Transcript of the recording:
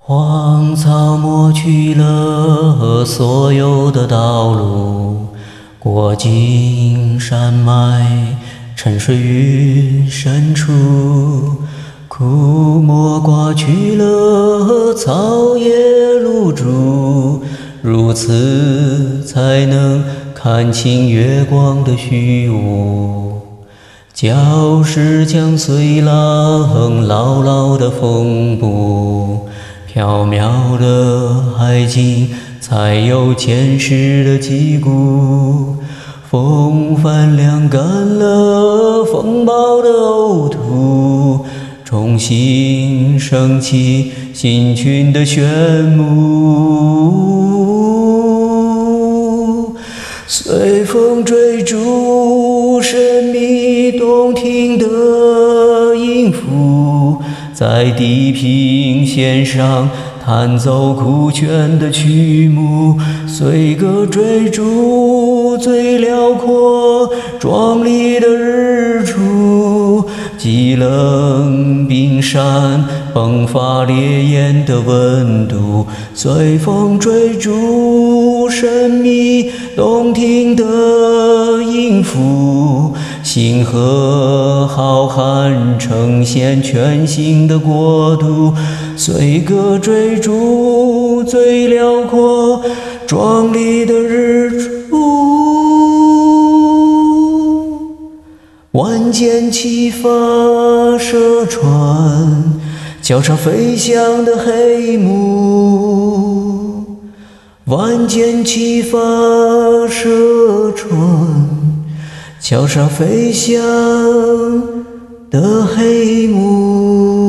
荒草抹去了所有的道路，过尽山脉，沉睡云深处。枯木刮去了草叶露珠，如此才能看清月光的虚无。礁石将随浪牢牢地缝补，缥缈的海景才有前世的击鼓。风帆晾干了风暴的呕吐，重新升起新群的炫目。随风追逐神秘动听的音符，在地平线上弹奏酷炫的曲目。随歌追逐最辽阔壮丽的日出，极冷冰山迸发烈焰的温度。随风追逐神秘动听的音符，星河浩瀚呈现全新的国度。随歌追逐最辽阔壮丽的日出。万箭齐发射穿交叉飞翔的黑幕，万箭齐发射穿交叉飞翔的黑幕。